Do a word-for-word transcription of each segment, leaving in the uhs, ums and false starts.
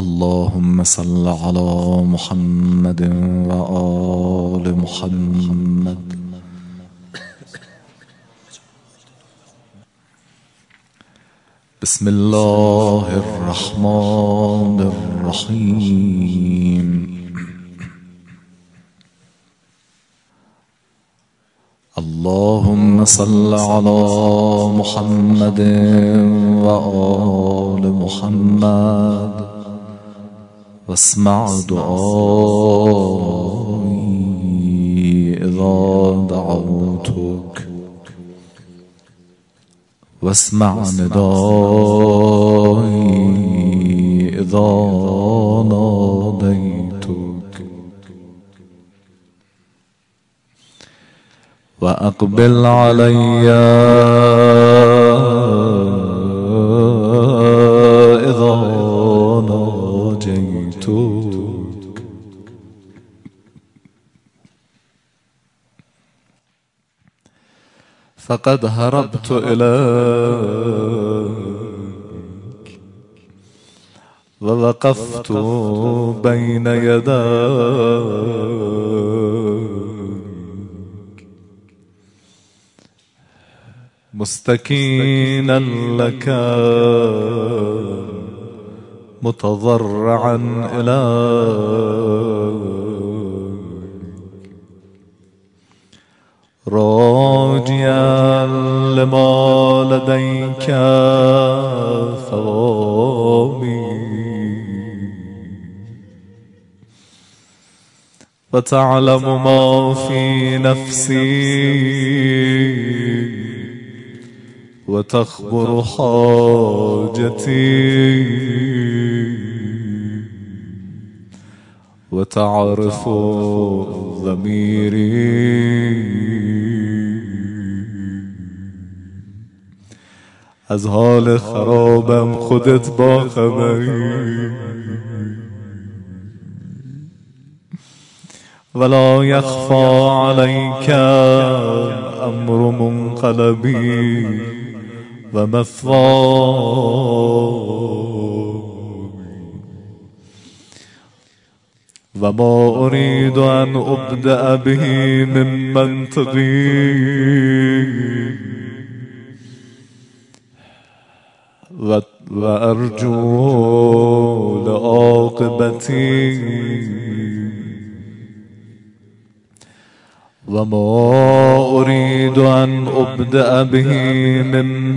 اللهم صل على محمد وآل محمد. بسم الله الرحمن الرحيم. اللهم صل على محمد وآل محمد واسمع دعائي إذا دعوتك واسمع ندائي إذا ناديتك وأقبل علي إذا ناجيتك. فقد هربت إليك ووقفت بين يديك مستكينا لك متضرعا إليك راجيا لما لديك ثوابي وتعلم ما في نفسي وتخبر حاجتي وتعرف ضميري. از حال خرابم خودت با خبری ولا يخفى عليك امر منقلبي ومثواي وما أريد أن أبدأ به من منطقي وأرجو لعاقبتي وما أريد أن أبدأ به من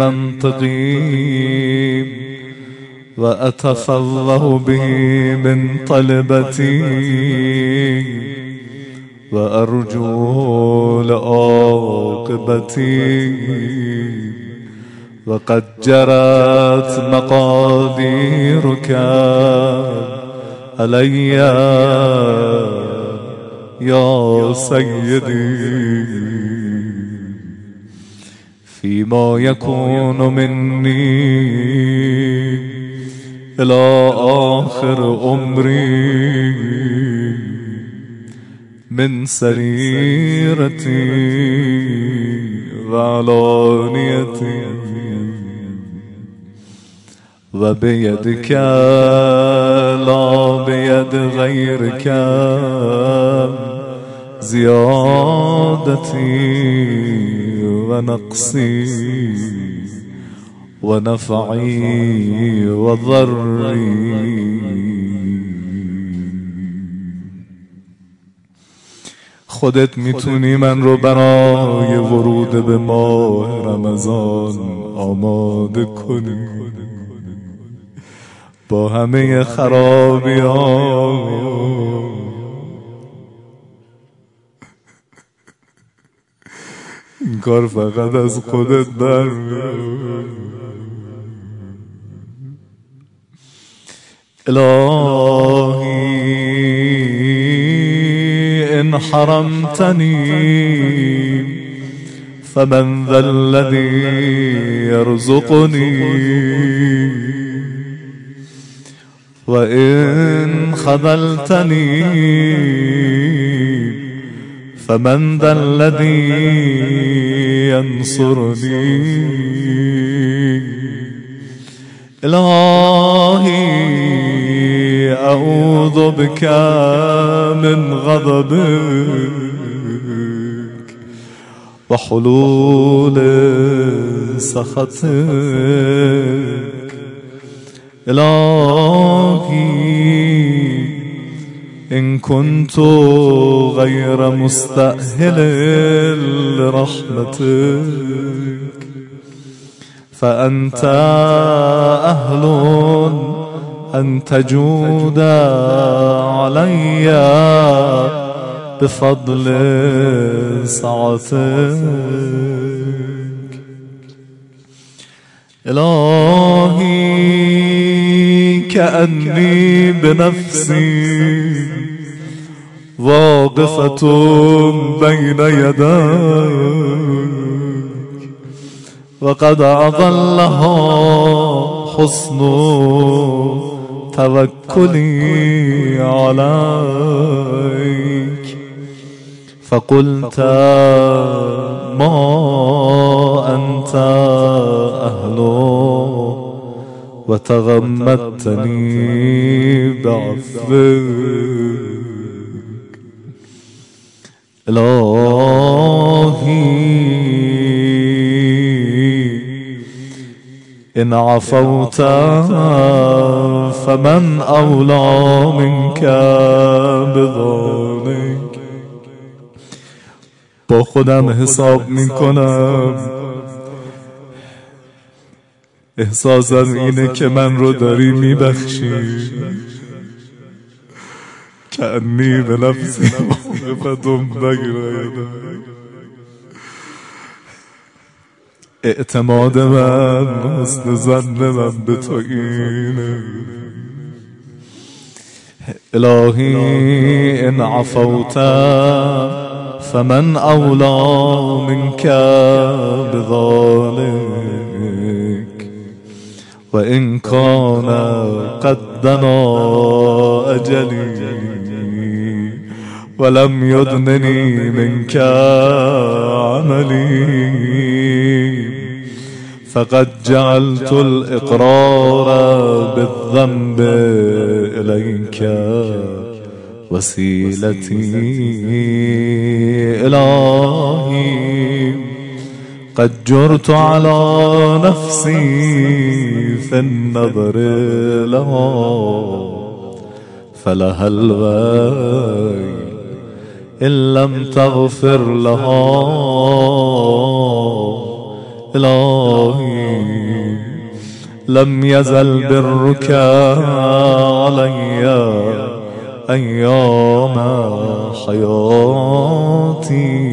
منطقي وأتفوه به من طلبتي وأرجو لعاقبتي وقد جرت مقاديرك علي يا سيدي فيما يكون مني إلى آخر عمري من سريرتي وعلانيتي وبيدك لا بيد غيرك زيادتي ونقصي ونفعي وضري. خودت میتونی من رو برای ورود به ماه رمضان آماده کنی با همه خرابی ها. این کار فقط از خودت برمیاد. الهی ان حرمتنی فمن ذا الذی يرزقني وإن خذلتني فمن ذا الذي ينصرني. إلهي أعوذ بك من غضبك وحلول سخطك. إلهي إن كنت غير مستأهل لرحمتك فأنت أهل أن تجود علي بفضل سعتك. إلهي كأني بنفسي واقفة بين يديك وقد أضلها حسن توكلي عليك فقلت ما أنت أهله وتغمدتني بعفوك. إلهي إن عفوت فمن أولى منك بذلك. با خودم حساب میکنم، احساسم اینه که من رو داری میبخشی. کنی به نفسی واقفتم بگیره. اعتماد من، حسن ظن من به تو اینه. الهی ان عفوت فمن اولا منك بذلك وان كان قد دنا اجلي ولم يدنني منك عملي فقد جعلت الإقرار بالذنب إليك وسيلتي. إلهي قد جرت على نفسي في النظر لها فلها الويل إن لم تغفر لها. إلهي لم يزل برك علي أيام حياتي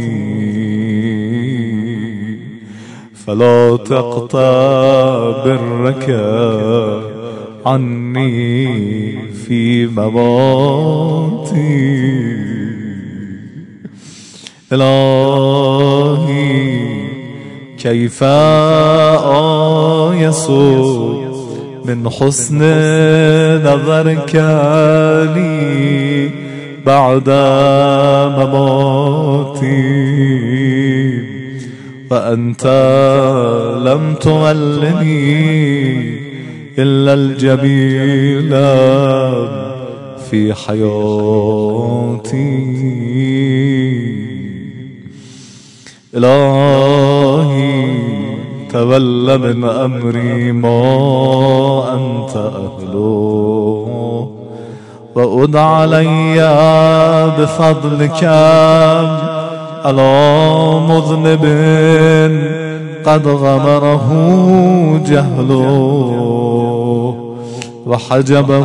فلا تقطع برك عني في مماتي. إلهي كيف آيس من حسن نظرك لي بعد مماتي وأنت لم تولني إلا الجميل في حياتي. إلهي تول من أمري ما أنت أهله وأد علي بفضلك على مذنب قد غمره جهله وحجبه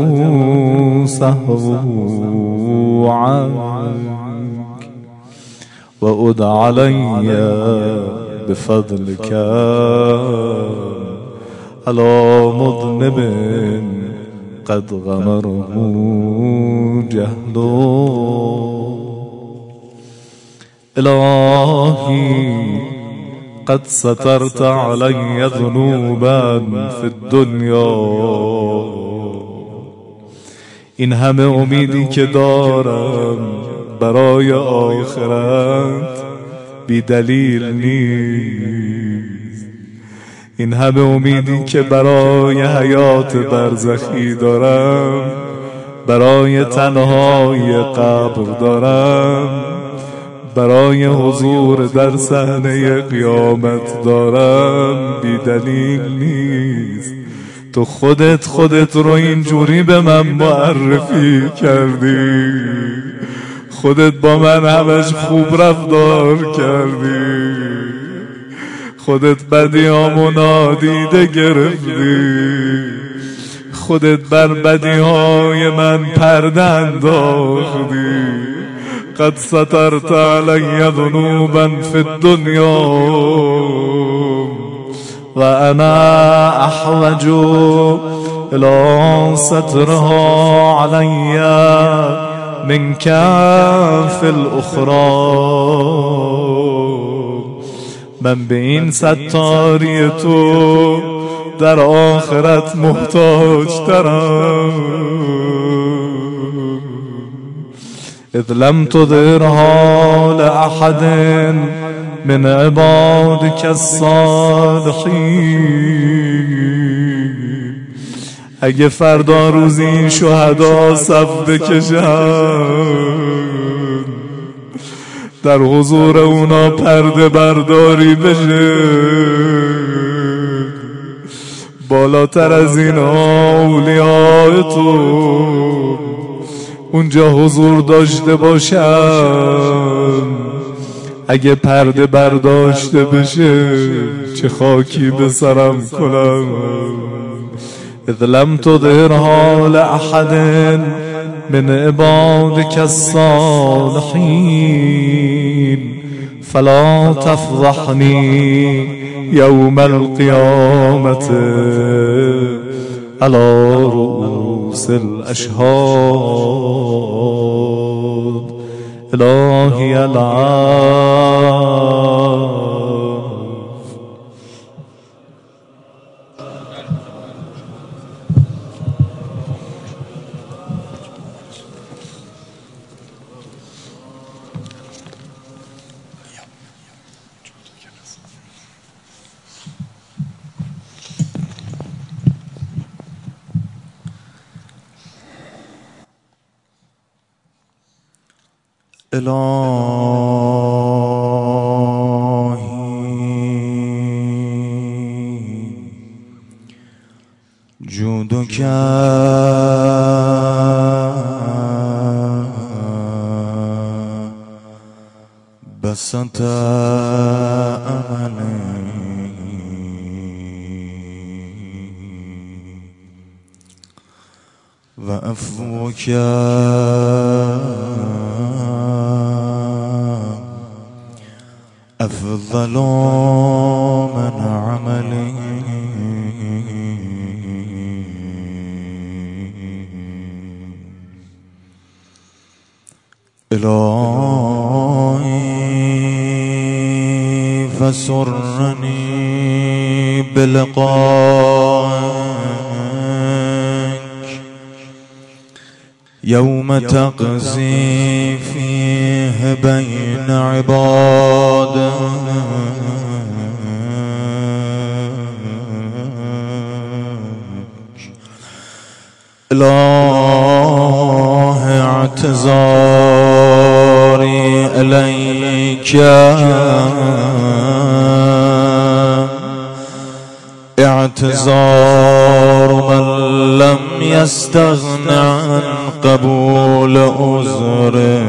سهوه عنك وأد علي بفضلك على مذنب قد غمره جهله. إلهي قد سترت علي ذنوبا في الدنيا این همه امیدی که دارم برای آخرت بی دلیل نیست. این همه امیدی که برای حیات برزخی دارم برای تنهای قبر دارم، برای حضور در صحنه قیامت دارم. بی دلیل نیست، تو خودت خودت رو اینجوری به من معرفی کردی، خودت با من همش خوب رفتار کردی، خودت بدیامو نادیده گرفتی، خودت بر بدیهای من پرده انداختی. قد سترت علی ذنوبا فی الدنیا و انا احوج الى سترها علی منک فی الاخرى. من به این ستاری تو در آخرت محتاج ترم. اذ لم تظهرها لأحد من عبادك الصالحین. اگه فردا روزی شهدا صف بکشن، در حضور اونا پرده برداری بشه، بالاتر از این اولیاء تو اونجا حضور داشته باشن، اگه پرده برداشته بشه چه خاکی به سرم کنم. اذ لم تظهرها لأحد من عبادك الصالحين فلا تفضحني يوم القيامة على رؤوس الأشهاد. إلهي العافية. إلهي جودك بسط أملي وعفوك أفضل من عملي. إلهي فسرني بلقائك يوم تقضي فيه بين عبادك إله اعتذاري إليك اعتذار من لم يستغن عن قبول عذره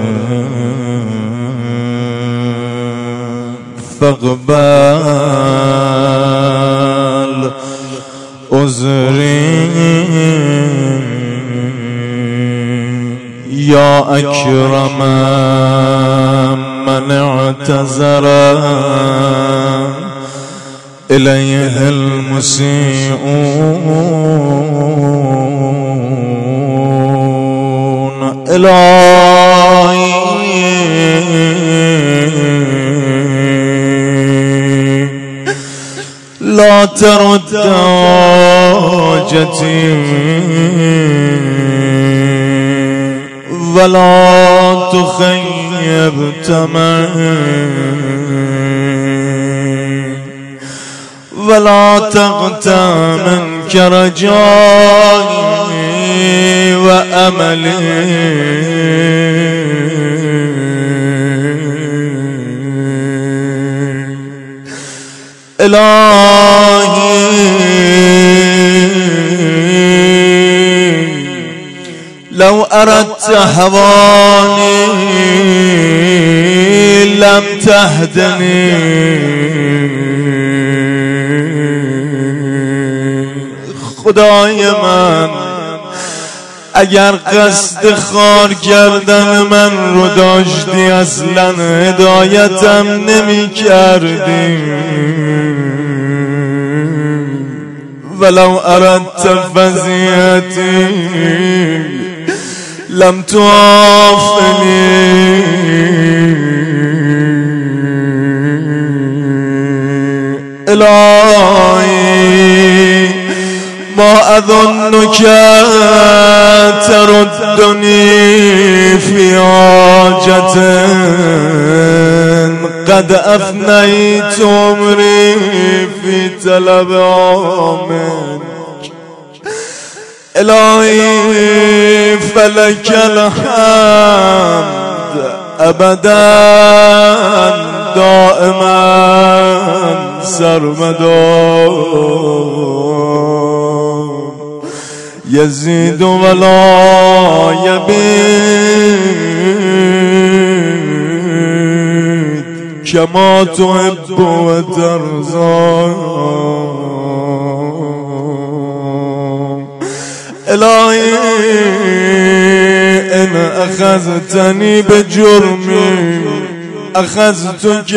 فاقبل عذري يا أكرم من اعتذر إليه المسيئون. إلهي لا ترد حاجتي ولا تخيب طمعي ولا تغتى منك رجائي وأملي إلهي لو أردت هواني لم تهدني خدای من اگر قصد خار کردن من رو داشتی اصلا هدایتم نمی کردی ولو اردت فضیحتی لم تعافني إلهي ما أظنك تردني في حاجة قد أفنيت عمري في طلبها منك إلهي فلك الحمد أبدا دائما سرمدا يزيد ولا يبيد كما تحب وترضى إلهي إن أخذتني بجرمي أخذتك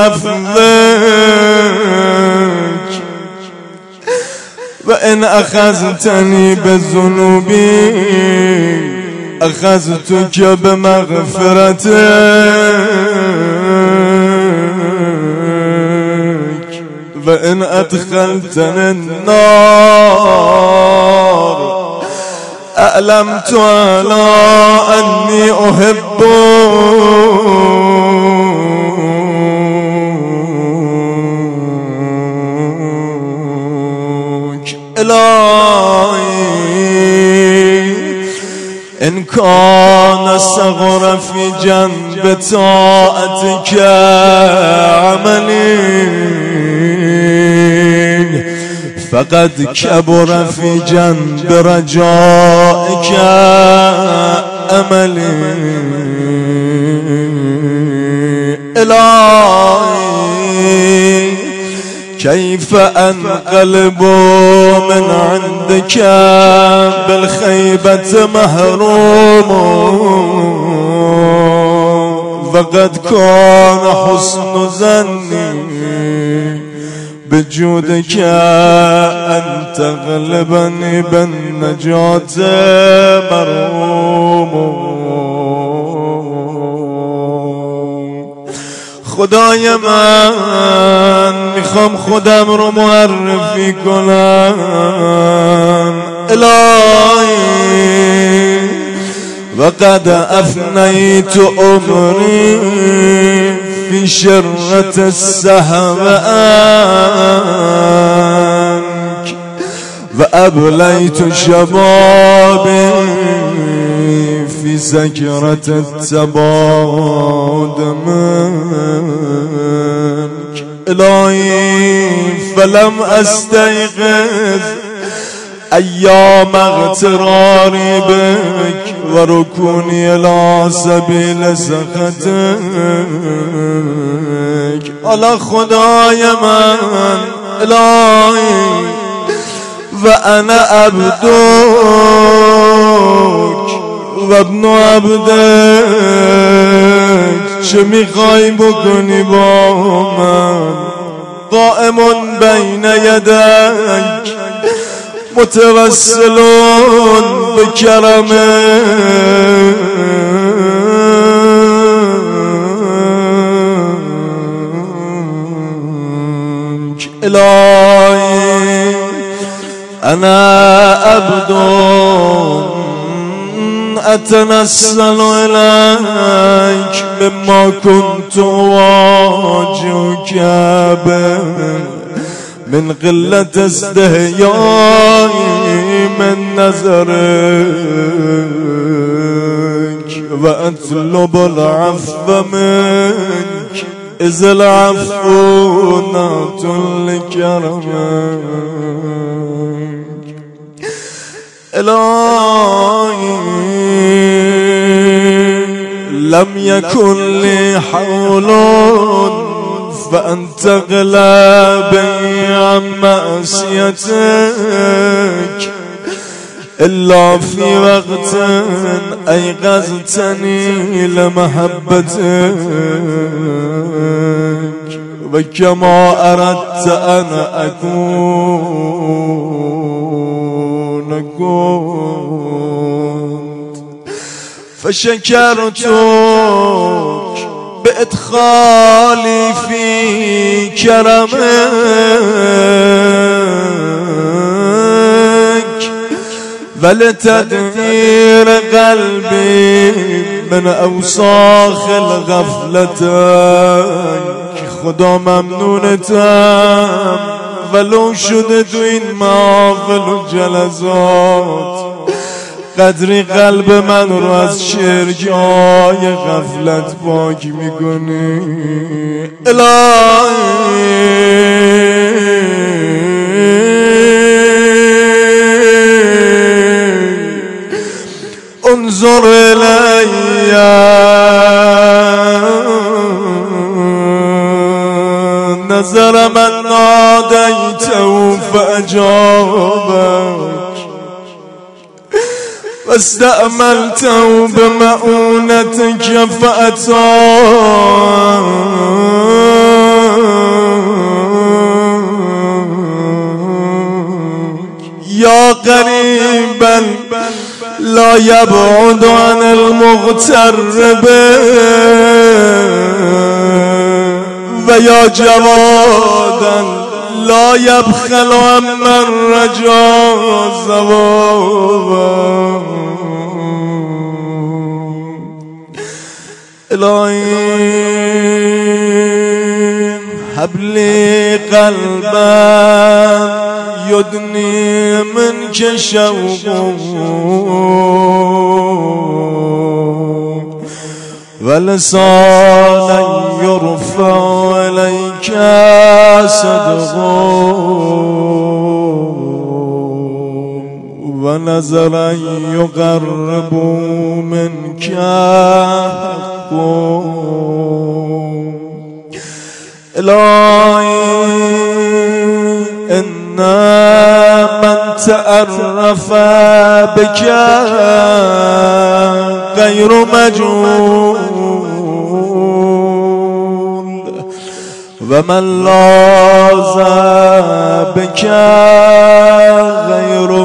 بأفضلك وإن أخذتني بذنوبي أخذتك بمغفرتك وإن أدخلتني النار أعلمت على أني أحبك إلهي إن كان صغر في جنب طاعتك عملي فقد كبر في جنب رجائك أملي إلهي كيف أنقلب من عندك بالخيبة محروم فقد كان حسن ظني بجودك أن تغلبني بالنجاة مرحوم خدای من میخوام خودم رو معرفی کنم الهی وقد افنیت عمری في شرة السهو عنك وأبليت شبابي في سكرة التباعد منك إلهي فلم أستيقظ أيام اغتراري بك وركوني إلى سبيل سخطك على خدای من إلهي وأنا عبدك وابن عبدك چه میخوای بکنی با من قائم بین یدک متوسلون بكرمك إلهي أنا عبد أتنسل إليك مما كنت أواجهك به من قلة استحيائي من نظرك وأطلب العفو منك إذ العفو نعت لكرمك إلهي لم يكن لي حول فأنت غلابي عن معصيتك إلا في وقت أيقظتني لمحبتك وكما أردت أن أكون كنت فشكرتك بإدخالي في كرمك ولتدمير قلبي من أوساخ الغفلتك خدا ممنونتم ولو شده تو این محافل و جلسات قدری قلب من رو از شرگای غفلت پاک میکنی الهی انظر الی نظر من نادیته فاجابك واستأملته بمؤونتك فأتاك يا قريبا لا يبعد عن المغترب ويا جوادا لا يبخل عمن رجا ثوابا إلهي هب لي قلبا يدني منك شوقه ولسانا يرفع إليك صدقه ونظرا يقرب منك حقه إلهي إن من تعرف بك غير مجهول ومن لاذ بك غير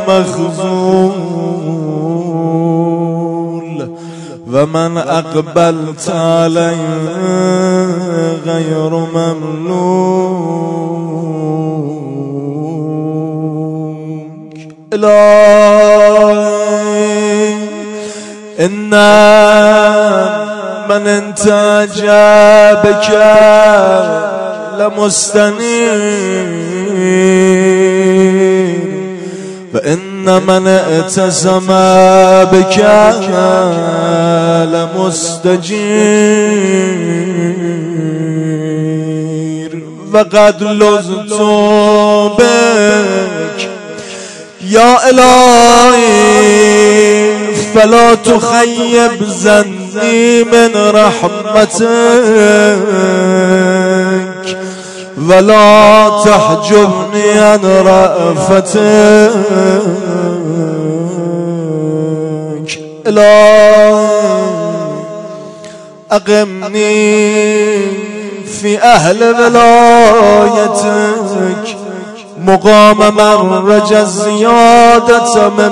مخذول ومن أقبلت عليه غير مملوك إلهي إن من انتاج بك لمستنير فإن من اتسم بك لمستجير وقد لذت بك يا إلهي فلا تخيب ظني من رحمتك ولا تحجبني عن رأفتك إلهي أقمني في أهل ولايتك مقام من رجى الزيادة من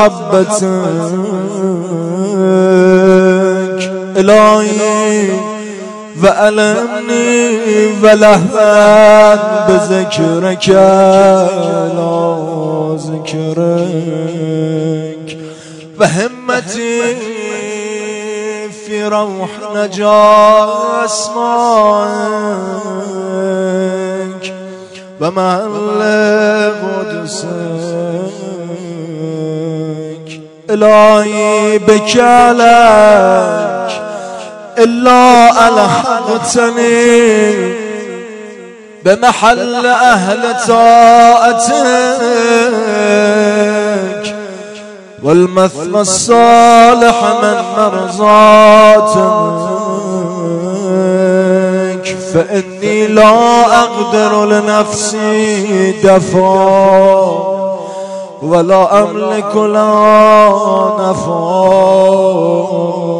محبتك إلهي وألمني ولهفا بذكرك لا ذكرك وهمتي في روح نجاة أسمائك ومع القدس إلهي بك لك إلا ألحقتني بمحل أهل طاعتك والمثوى الصالح من مرضاتك فإني لا أقدر لنفسي دفعا ولا أملك لا نفعا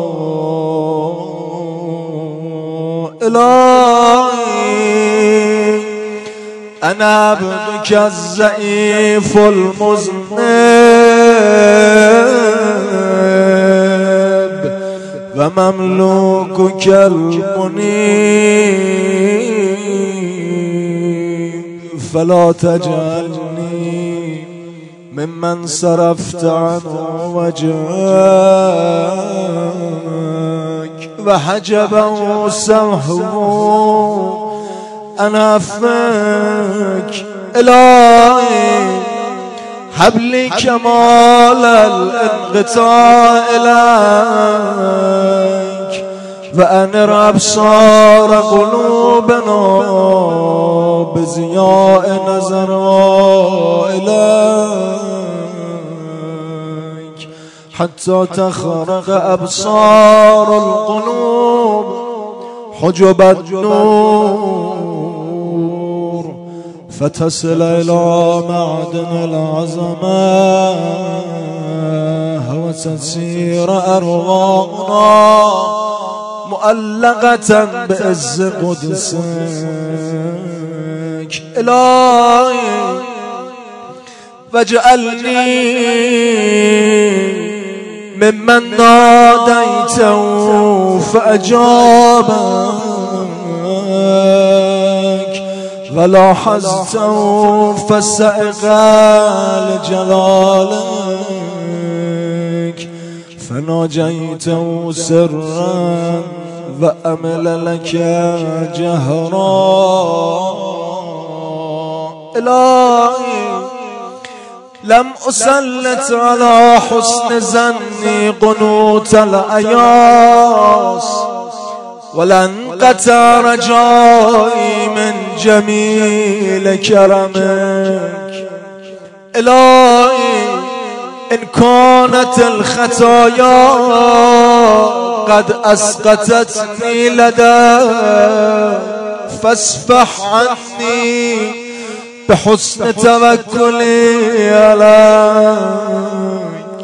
إلهي أنا عبدك الضعيف المذنب ومملوكك المنيب فلا تجعلني ممن صرفت عنه وجهك وحجبه سمحه عن عفوك إلهي هب لي كمال الانقطاع إليك وأنر أبصار قلوبنا بضياء نظرها إليك حتى تخرق أبصار القلوب حجب النور فتصل إلى معدن العظمة وتسير أرواحنا مؤلقة بإز قدسك إلهي فاجعلني ممن ناديته فأجابك ولاحظته فسائق لجلالك فناجيته سرا وأمل لك جهرا إلهي لم أسلط على حسن ظني قنوت الأياس ولن قطع رجائي من جميل كرمك إلهي إن كانت الخطايا قد أسقطتني لديك فاصفح عني بحسن توكلي عليك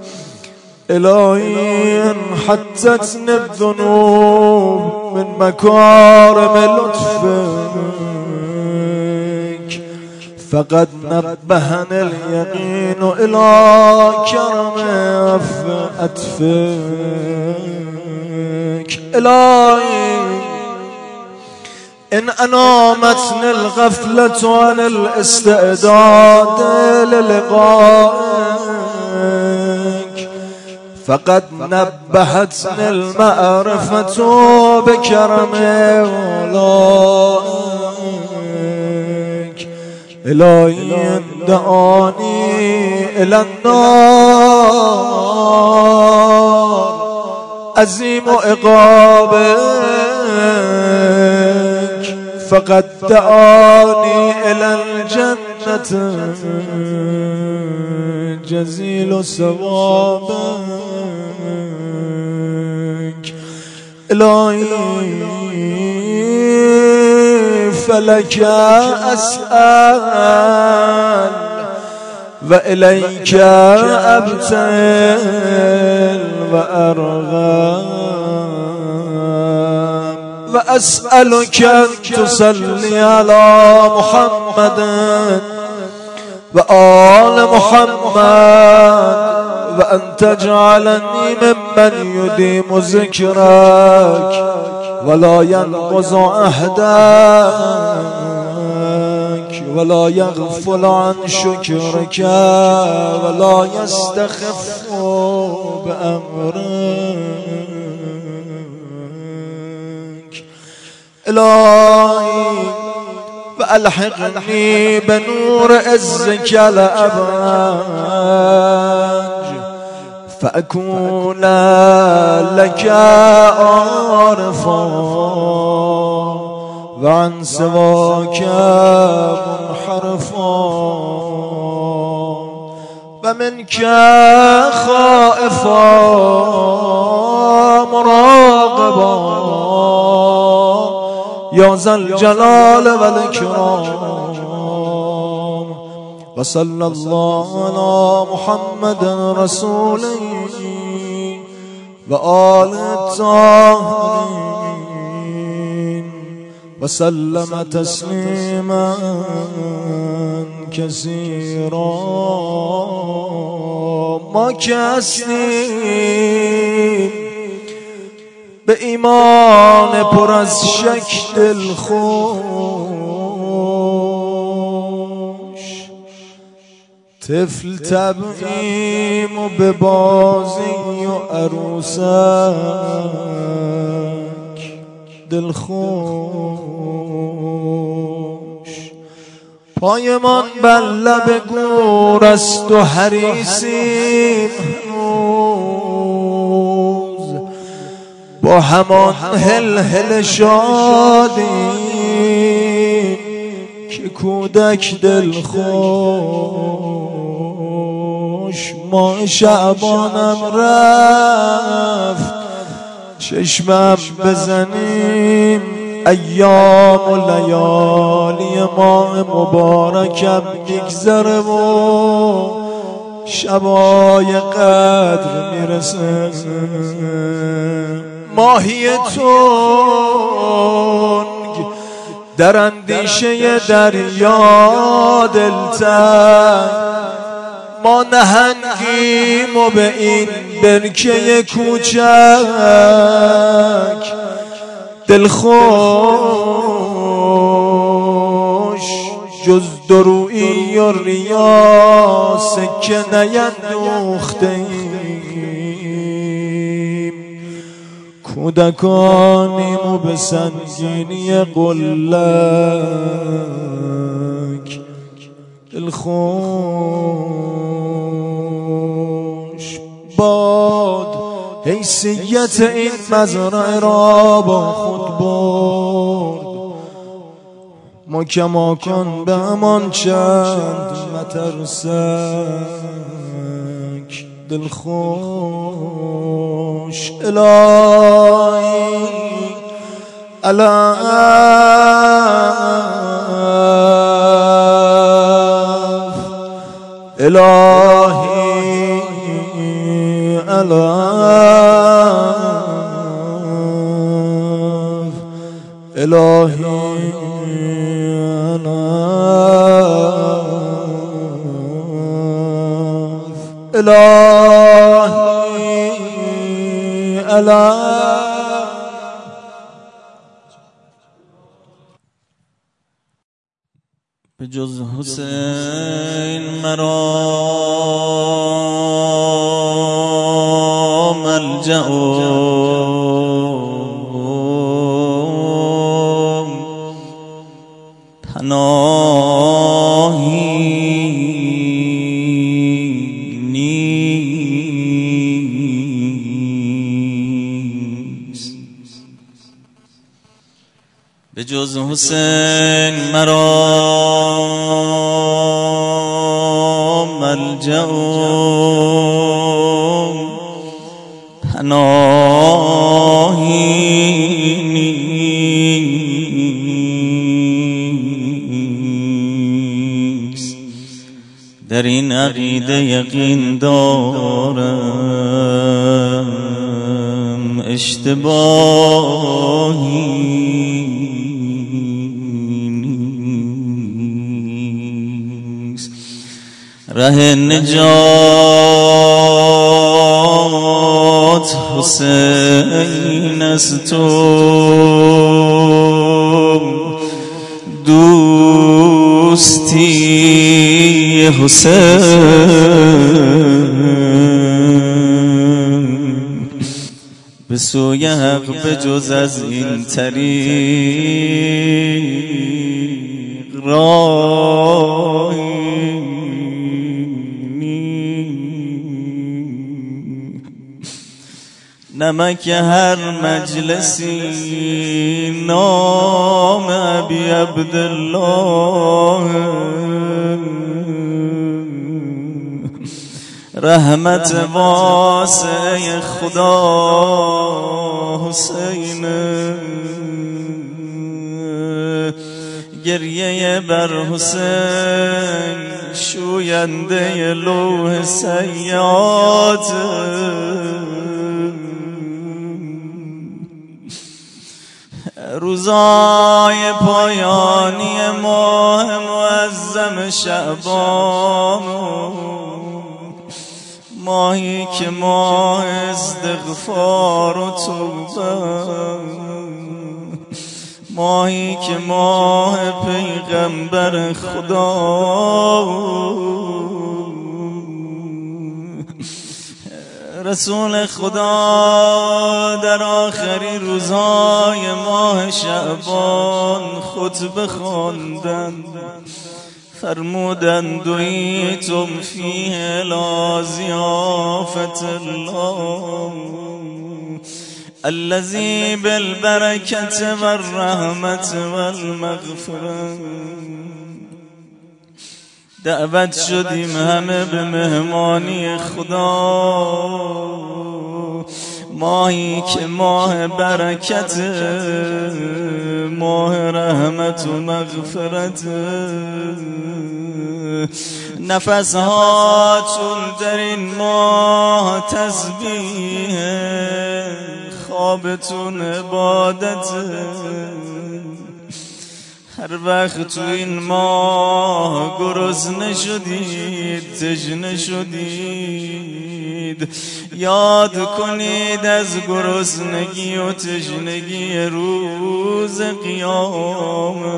إلهي إن حتتني الذنوب من مكارم لطفك فقد نبهني اليقين إلى كرم أطفك إلهي إن أنامتني الغفلة عن الاستعداد للقائك فقد نبهتني المعرفة بكرم ولائك إلهي إن دعاني إلى النار عظيم عقابك فقد دعاني إلى الجنة جزيل ثوابك إلهي فلك أسأل وإليك أبتل وأرغب وأسألك أن تصلي على محمد وآل محمد وأن تجعلني ممن يديم ذكرك ولا ينقض عهدك ولا يغفل عن شكرك ولا يستخف بأمرك إلهي فألحقني بنور عزك الأبراج فأكون لك عارفا وعن سواك منحرفا ومنك خائفا مراقبا يا ذا الجلال والإكرام. وصلى الله على محمد رسوله وآل الطاهرين وسلم تسليما كثيرا. ما کسی به ایمان پر از شک دلخوش، طفل طبعیم و به بازی و عروسک دلخوش. پایمان بر لب گور است و حریصیم هنوز، با همان هل هل شادیم که کودک دلخوش. ماه شعبانم رفت چشمم بزنیم، ایام و لیالی ماه مبارکم میگذره و شبای قدر میرسه. ماهی تنگ در اندیشه دریا دلتنگ، ما نهنگیم و به این برکه کوچک دلخوش. جز درویی و ریا سکه نیندوختیم، کودکانیم و به سنگینی قلک دلخوش. باد حیثیت این مزرعه را با خود برد، مکماکان به همان چند مترسک دلخوش. الهی الهی الهی الهی الهی الهی. به جز حسین مرا ملجأ پناهی نیست. به جز حسین مرا ملجأ پناهی نیست. در این عقیده یقین دارم اشتباهی ره نجات حسین از تو، دوستی حسین. به سوی حق به جز از این طریق راهی نمک هر مجلسی نام ابی عبدالله، رحمت واسع خدا حسین، گریه بر حسین شوینده لوح سیئات، روزای پایانی ماه معظم شعبان، ماهی که ماه استغفار و توبه، ماهی که ماه پیغمبر خدا، رسول خدا در آخری روزهای ماه شعبان خطبه خواندند، فرمودند دعیتم فیه الی ضیافة الله الذی بالبرکة والرحمة والمغفرة. دعوت شدیم همه به مهمانی خدا، ماهی که ماه برکت، ماه رحمت و مغفرت، نفسها چون در این ماه تسبیح، خوابتون عبادت، هر وقت تو این ماه گرسنه شدید، تشنه شدید، یاد کنید از گرسنگی و تشنگی روز قیامت.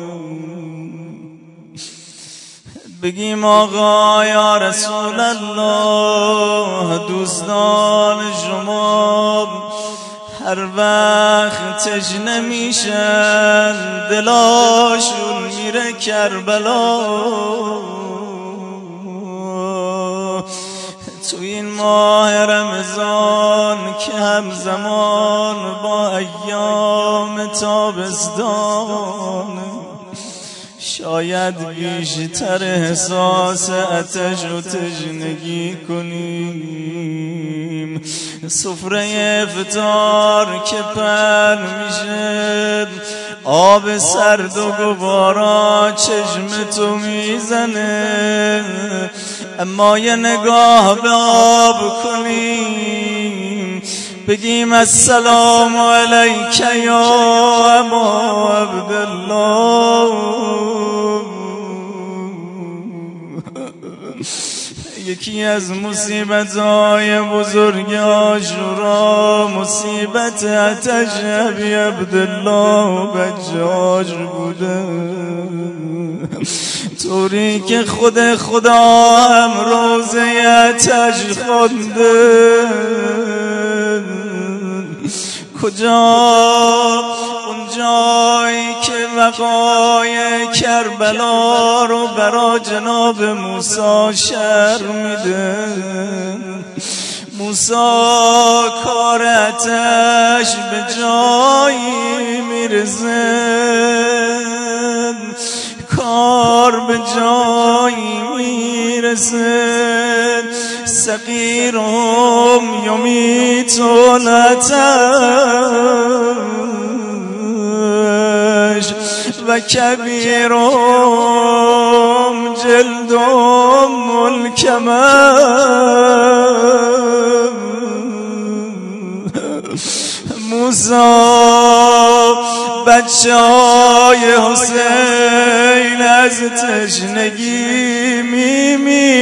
بگیم آقا یا رسول الله، دوستان شما هر وقت تشنه میشن دلاشون میره کربلا، تو این ماه رمضان که همزمان با ایام تابستان، شاید بیشتر احساس آتش و تشنگی کنیم. سفره افطار که پهن میشه، آب سرد و گوارا چشم تو میزنه، اما یه نگاه به آب کنیم، بگیم السلام علیک یا ابا عبدالله. یکی از مصیبت‌های بزرگ عاشورا مصیبت آتش ابی عبدالله بجاج بوده، طوری که خود خدا هم روزه آتش خونده. کجا؟ اون جایی که وقای کربلا رو برا جناب موسی شرح میده. موسی کار آتش به جایی میرسه، کار به جایی میرسه، صغیرهم یمیت العطش و کبیرهم جلدهم الکمر. موسی بچه های حسین از تشنگی می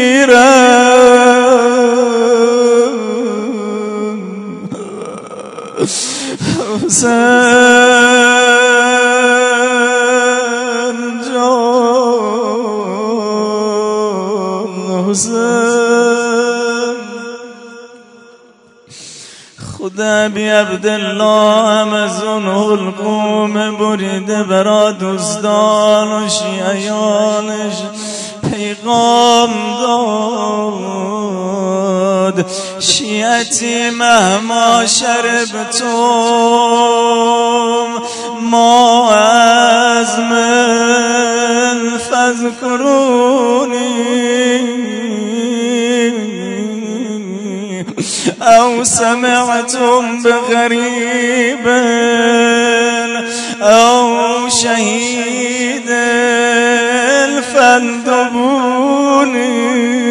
میرن. حسین جان، حسین. خدا بی عبدالله هم از اون حلقوم بریده برا دوستان و شیعیانش پیغام داد. شد شیعتی مهما شربتم ما از من فذكروني او سمعتم بغریب او شهید فاندبوني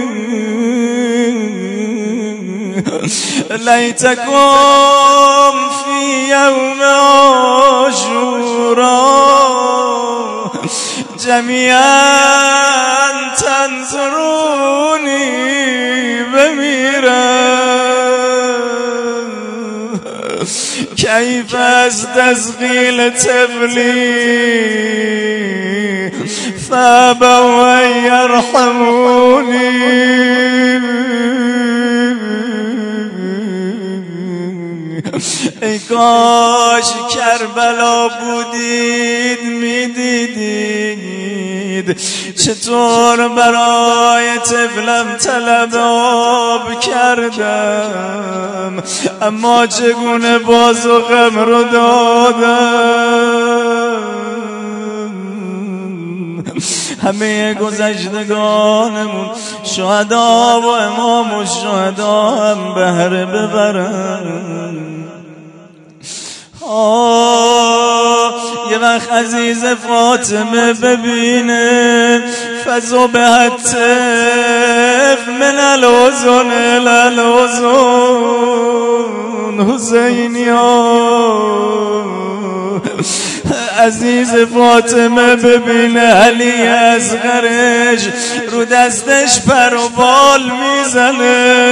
ليتكم في يوم عاشوراء جميعا تنظروني بمیرم كيف استسقي تبلي فابوا ان يرحموني ای کاش کربلا بودید میدیدید چطور برای طفلم طلب آب کردم اما چگونه باز و غم رو دادم. همه گذشتگانمون شهدا و امام و شهدا هم بهره ببرن. آه یه وقت عزیز فاطمه ببینه فذبحت الطفل من الحزن الی الحزن حسینی ها. عزیز فاطمه ببینه علی اصغرش رو دستش پر و بال میزنه.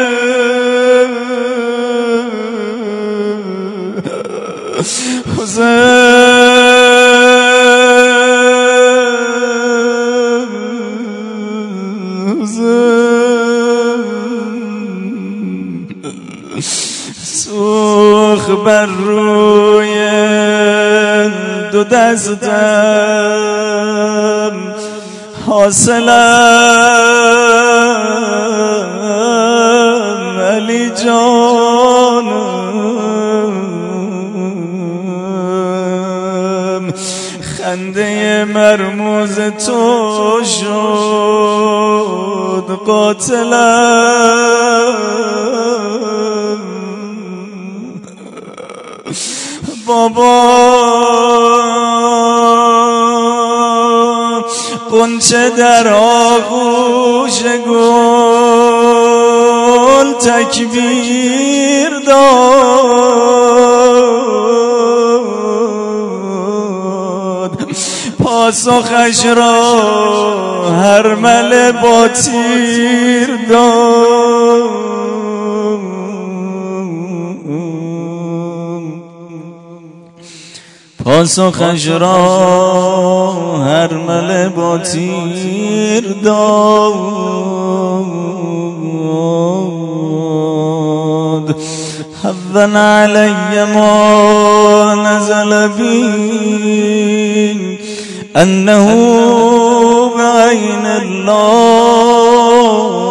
سوخ بر روی دو دستم حاصلم علی جانم خنده مرموز تو شد قاتلم. بابا قنچه در آغوش گل تکبیر داد پاسخش را هرمله با تیر داد. پاسخش را هرمله با تیر داد. هون علی ما نزل بی انه بعین الله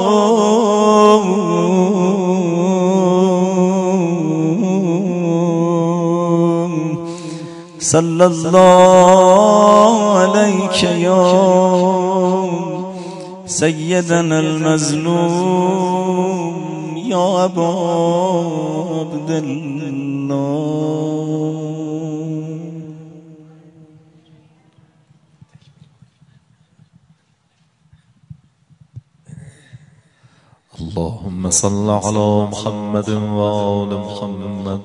صلی الله علیک یا سیدنا المظلوم یا ابا عبدالله. اللهم صل على محمد وآل محمد.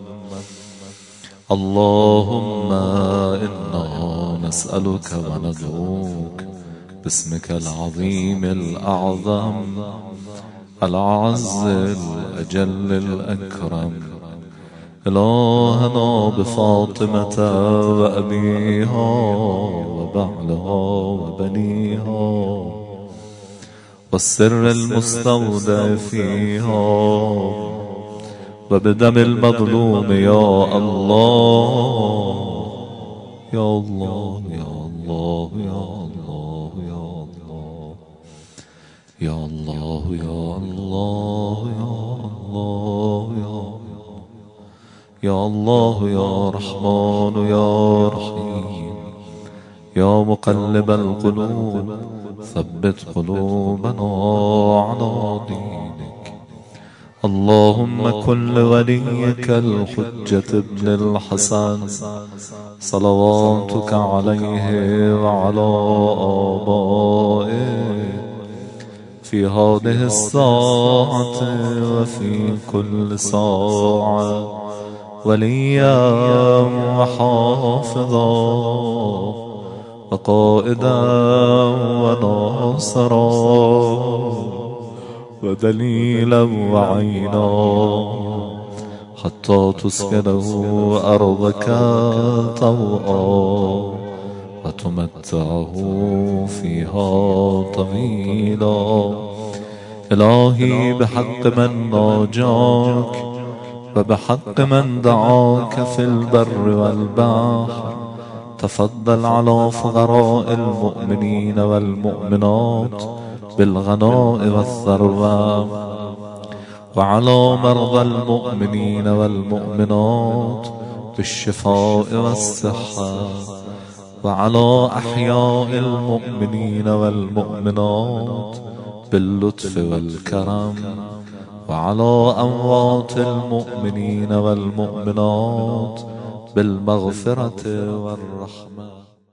اللهم إنا نسألك وندعوك باسمك العظيم الأعظم الأعز الأجل الأكرم إلهنا بفاطمة وأبيها وبعلها وبنيها والسر المستودع فيها وبدم المظلوم يا الله يا الله يا الله يا الله يا الله يا الله يا الله يا يا الله يا رحمن يا رحيم يا مقلب القلوب ثبت قلوبنا على دينك. اللهم كن لوليك الحجة ابن الحسن صلواتك عليه وعلى آبائه في هذه الساعة وفي كل ساعة وليا وحافظا وقائدا وناصرا ودليلا وعينا حتى تسكنه أرضك طوعا وتمتعه فيها طويلا. إلهي بحق من ناجاك وبحق من دعاك في البر والبحر تفضل على فقراء المؤمنين والمؤمنات بالغناء والثروة، وعلى مرضى المؤمنين والمؤمنات بالشفاء والصحة، وعلى أحياء المؤمنين والمؤمنات باللطف والكرم، وعلى أموات المؤمنين والمؤمنات بالمغفرة والرحمة.